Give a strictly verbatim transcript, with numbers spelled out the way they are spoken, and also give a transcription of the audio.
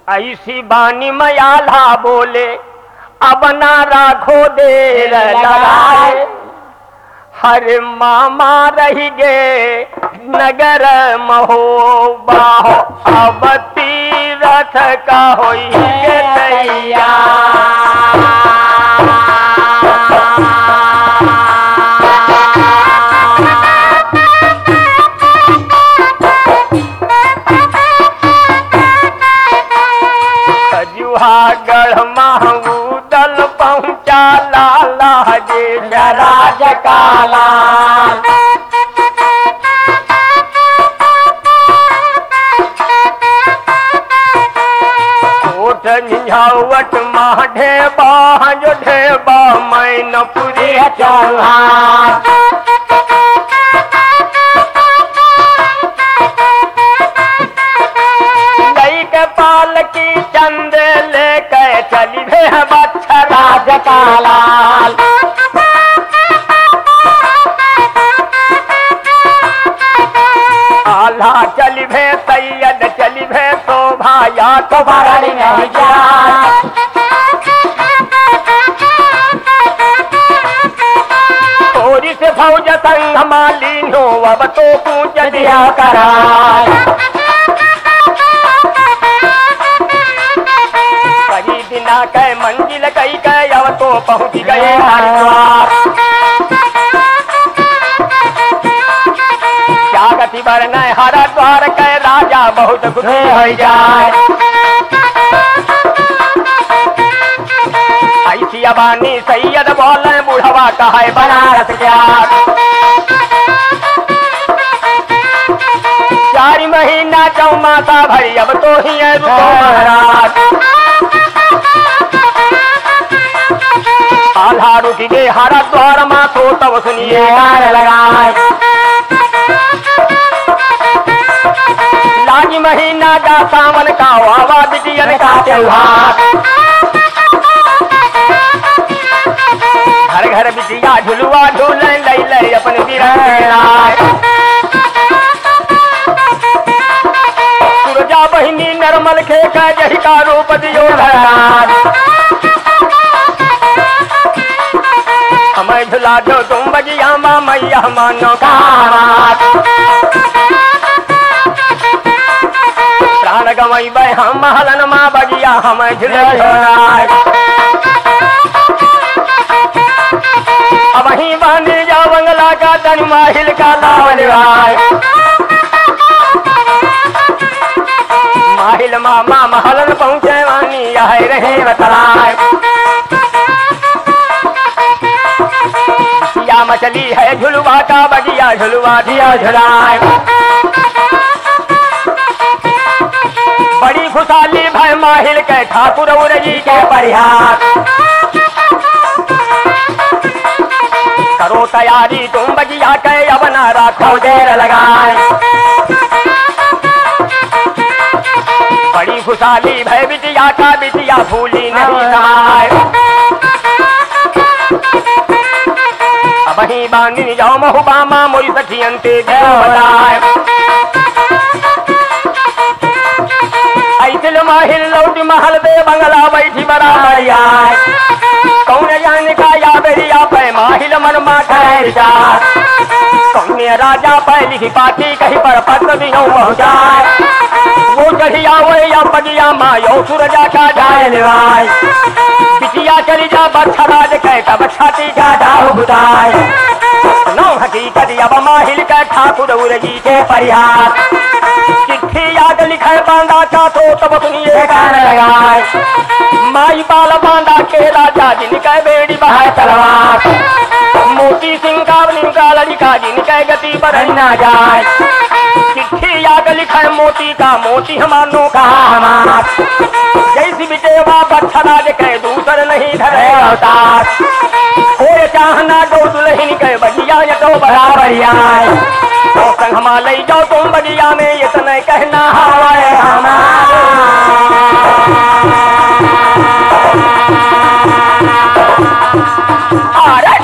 ऐसी बानी मयाला बोले अब ना राखो देर लगाए, हर मामा रही गे नगर महोबा अब तीरथ का होई गे तैयार। खजुहागढ़ महूदल पहुँचा लाला जे राज काला, कोट निझावट माँ ढेबा जो ढेबा मैनपुरी चौहान, लई के पाल की चंद लेके चली भे बच्चा राज काला, आल्हा चली भे सैयद चली भे शोभा या तो भरणी नहीं जाए, थोड़ी से फौज संग मालिन हो अब तो पूछ दिया कराए, कई दिना कै मंजिल कई कै अब तो पहुँच गए हरिद्वार, गति वर्ण हरिद्वार के राजा बहुत गुस्से हो जाए, ऐसी अबानी सैयद बोले बुढ़वा कहे बनारस क्या, चार महीना चौमासा भरी अब तो ही है रुको महाराज, आल्हा रुक गए हरिद्वार माँ तो तब सुनिए गाने लगाए, लागी महीना का सावन का वावा बिटियन का त्योहार, घर घर बिटिया झुलुआ झूले लई लई अपन बिरहा, सुरजा बहिनी नरमल खे का जही का रूप दियो धरान, हमें झुला दो तुम बगिया माँ मैया मानो का प्राण गवई बे हम हलन माँ बगिया हमें झुले झोलाए, अब ही बांधे जा बंगला का तन माहिल का लावल भाई, माहिल मामा महलन पहुँचे वानी यह रहे बतलाए, या मछली है झुलवा का बगिया झुलवा दिया झुलाए, बड़ी खुशहाली भय माहिल के ठाकुर उरजी के परिहार, करो तैयारी तुम बगिया के अब न रखो देर लगाए, बड़ी खुशहाली भय बिटिया का बिटिया भूली नहीं समाए, अब ही बांधी जाओ महुबामा मोरी सखियंते बताए, ऐसिल माहिल लौट महल दे बंगला बैठी बराबर आए, कौन जाने का या बेरिया पे माहिल मन मा ठहर जा, कौन राजा पे लिखी पाती कहीं पर पत्र दिनों पहुँचाए, वो चढ़िया वो या बगिया माँ यो सूरजा का जाए निवाय, बिटिया चली जा बच्चा राज कह तब छाती का डाव बुदाय, नौ हकीकत अब माहिल के ठाकुर उरजी के परिहार, चिट्ठी याद लिखे बांधा चातो तब सुनिए गान लगाए, माई बाल बांधा के राजा जिनके बेड़ी बहाय तलवार, मोती सिंह का का लड़का जिनके गति बढ़ ना जाए, चिट्ठी याद लिखे मोती का मोती हमानो कहा हमार, जैसी बिटेवा बच्चा राज के दूसर नहीं धरे अवतार, कोई चाहना दो दुल्हन के बगिया ये तो बराबर आए, तो संग हमा ले जाओ तुम बगिया में इतना कहना हवाए हमारा, अरे